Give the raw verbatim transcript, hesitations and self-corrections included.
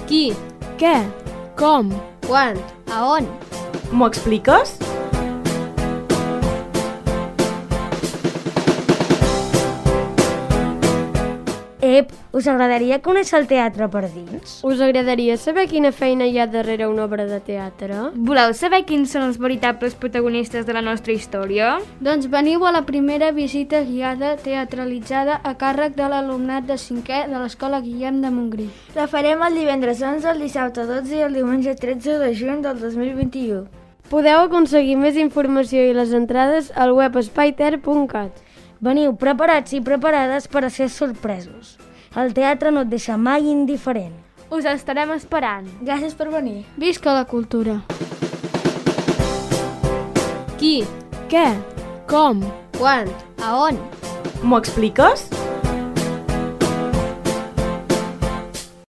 Qui? Què? Com? Quan? A on? M'ho expliques? Ep, us agradaria conèixer el teatre per dins? Us agradaria saber quina feina hi ha darrere una obra de teatre? Voleu saber quins són els veritables protagonistes de la nostra història? Doncs veniu a la primera visita guiada teatralitzada a càrrec de l'alumnat de cinquè de l'Escola Guillem de Montgrí. La farem el divendres onze, el dissabte dotze i el diumenge tretze de juny del dos mil vint-i-u. Podeu aconseguir més informació i les entrades al web espaiter punt cat. Veniu preparats i preparades per a ser sorpresos. El teatre no et deixa mai indiferent. Us estarem esperant. Gràcies per venir. Visca la cultura! Qui? Què? Com? Quan? A on? M'ho expliques?